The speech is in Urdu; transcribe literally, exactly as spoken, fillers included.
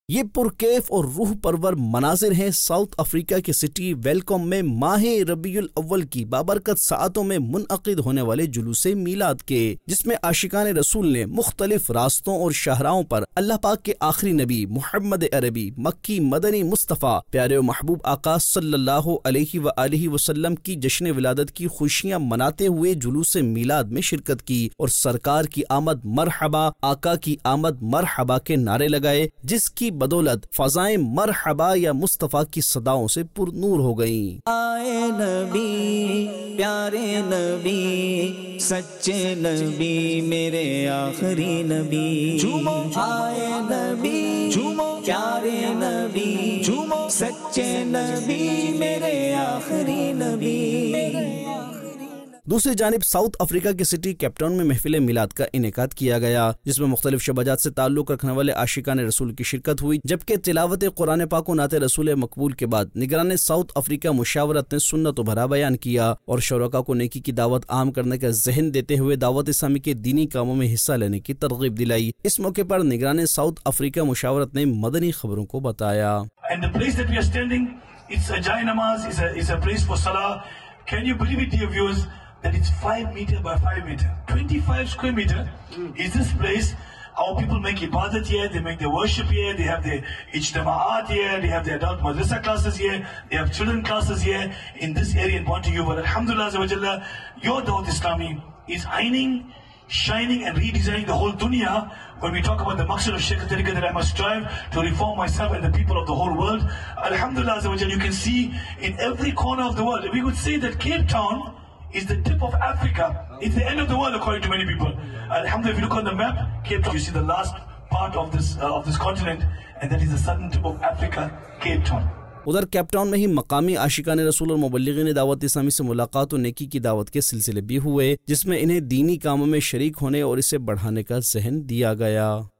یہ پرکیف اور روح پرور مناظر ہیں ساؤتھ افریقہ کے سٹی ویلکم میں ماہ ربیع الاول کی بابرکت ساعتوں میں منعقد ہونے والے جلوس میلاد کے، جس میں عاشقان رسول نے مختلف راستوں اور شاہراہوں پر اللہ پاک کے آخری نبی محمد عربی مکی مدنی مصطفیٰ پیارے و محبوب آقا صلی اللہ علیہ وآلہ وسلم کی جشن ولادت کی خوشیاں مناتے ہوئے جلوس میلاد میں شرکت کی اور سرکار کی آمد مرحبا، آقا کی آمد مرحبا کے نعرے لگائے، جس کی بدولت فضائیں مرحبا یا مصطفیٰ کی صداؤں سے پر نور ہو گئیں۔ آئے نبی پیارے نبی سچے نبی میرے آخری نبی، آئے نبی پیارے نبی سچے نبی میرے آخری نبی۔ دوسری جانب ساؤتھ افریقہ کے سٹی کیپ ٹاؤن میں محفل میلاد کا انعقاد کیا گیا، جس میں مختلف شبہات سے تعلق رکھنے والے عاشقان رسول کی شرکت ہوئی، جبکہ تلاوت قرآن پاک و نعت رسول مقبول کے بعد نگران ساؤتھ افریقہ مشاورت نے سنت و بھرا بیان کیا اور شرکاء کو نیکی کی دعوت عام کرنے کا ذہن دیتے ہوئے دعوت اسلامی کے دینی کاموں میں حصہ لینے کی ترغیب دلائی۔ اس موقع پر نگران ساؤتھ افریقہ مشاورت نے مدنی خبروں کو بتایا۔ And the place that we are standing, it's a Jai Namaz, it's a, it's a place for Salah. Can you believe it, dear viewers, that it's five meter by five meter, twenty-five square meter is this place. Our people make ibadat here, they make their worship here, they have their ijtama'at here, they have their adult madrasa classes here, they have children classes here in this area in Pontyou. But alhamdulillah azza wa jalla, your Dawat Islami is shining, shining and redesigning the whole dunya. When we talk about the maqsad of Shaykh al-Tariqah, that I must strive to reform myself and the people of the whole world. Alhamdulillah azza wa jalla, you can see in every corner of the world. We could say that Cape Town is the tip of Africa. It's the end of the world according to many people. Alhamdulillah, if you look on the map, Cape Town, you see the last part of this uh, of this continent, and that is the southern tip of Africa, Cape Town. ادھر کیپ ٹاؤن میں ہی مقامی عاشقان رسول اور مبلغین دعوت اسلامی سے ملاقات و نیکی کی دعوت کے سلسلے بھی ہوئے، جس میں انہیں دینی کاموں میں شریک ہونے اور اسے بڑھانے کا ذہن دیا گیا۔